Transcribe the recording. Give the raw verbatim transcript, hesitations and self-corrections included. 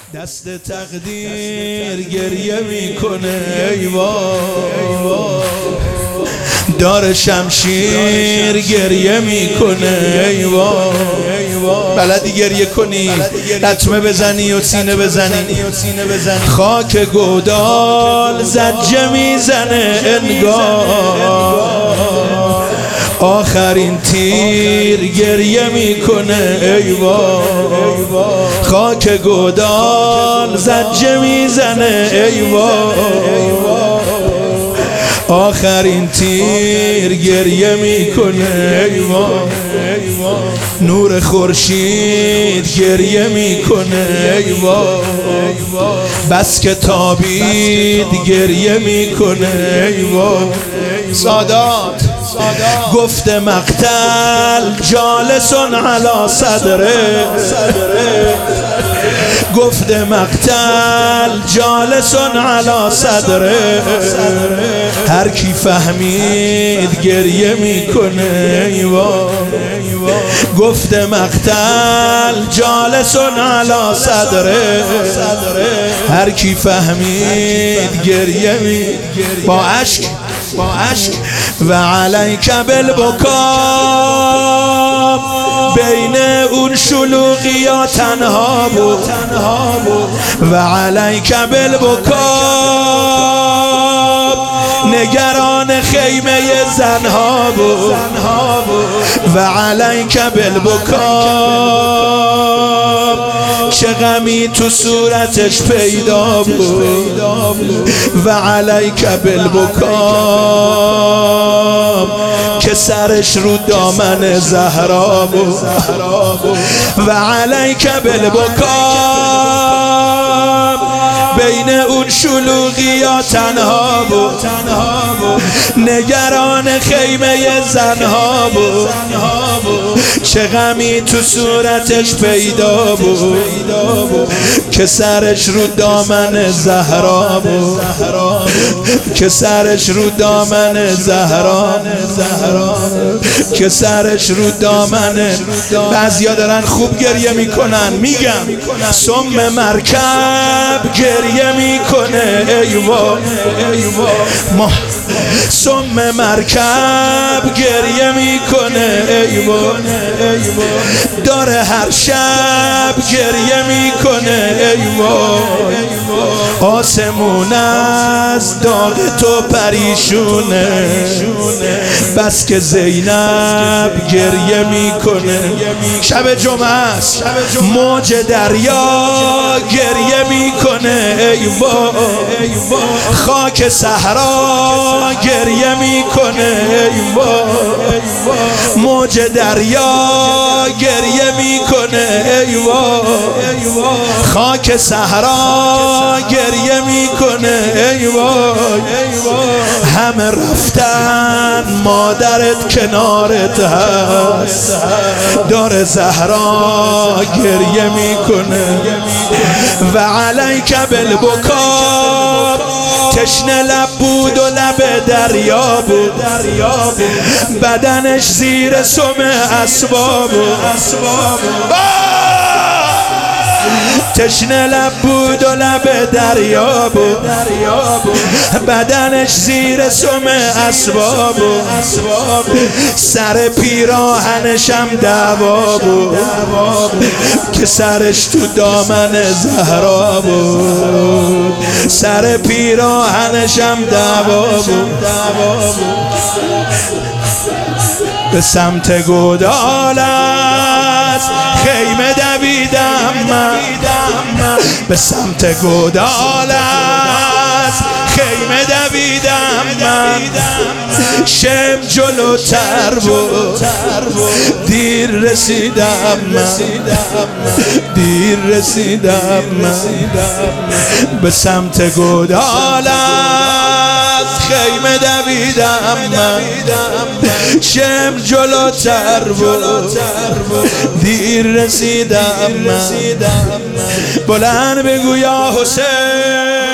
دست تقدیر گریه میکنه ای وای، دار شمشیر گریه میکنه ای وای. بلدی گریه کنی، لطمه بزنی و سینه بزنی، خاک گودال زجه میزنه انگار آخرین تیر گریه میکنه ای وای. خاک گودال زجه میزنه ای وای، آخرین تیر گریه میکنه ای وای. نور خورشید گریه میکنه ای وای، بس که تابید گریه میکنه ای وای. سادات گفت مقتل جالسون علی صدره، گفت مقتل جالسون علی صدره، هر کی فهمید گریه میکنه ای وای. گفت مقتل جالسون علی صدره، هر کی فهمید گریه می با اشک با اشک و علیک بالبکا، بین اون شلوغیا تنها بود و علیک بالبکا، نگران خیمه زنها بود و علیک بالبکا، چه غمی تو صورتش پیدا بود و علیک بالبکا، که سرش رو دامن زهرا بود و علیک بالبکا، بین اون شلوغیا تنها بود، نگران خیمه زنها بود، چه غمی تو صورتش پیدا بود که سرش رو دامن زهرا بود، که سرش رو دامن زهرا، که سرش رو دامن. بعضیا دارن خوب گریه میکنن، میگم سم مرکب گریه میکنه ای وای، ما سم مرکب گریه میکنه ای وای، داره هر شب گریه میکنه ای وای. آسمون از داغ تو پریشونه، بس که زینب گریه میکنه. شب جمعه است، موج دریا گریه میکنه ای وای، خاک صحرا گریه میکنه ای وای، موج دریا گریه میکنه ای وای، خاک صحرا گریه میکنه ای وای. همه رفتن مادرت کنارت هست، دار زهرا گریه میکنه و علیک بالبکا، تشنه لب بود و لب دریا بود، بدنش زیر سم اسباب بود، تشنه لب بود و لب دریا بود، بدنش زیر سم اسباب بود، سر پیراهنشم دعوا بود که سرش تو دامن زهرا بود، سر پیراهنشم دعوا بود. به سمت گودال از خیمه دویدم من، به سمت گودال از خیمه دویدم من، شم جلوتر بود دیر رسیدم من، دیر رسیدم من، به سمت گودال از خیمه دویدم من، شم جلوتر بود دیر رسیدم من. بلند بگو یا حسین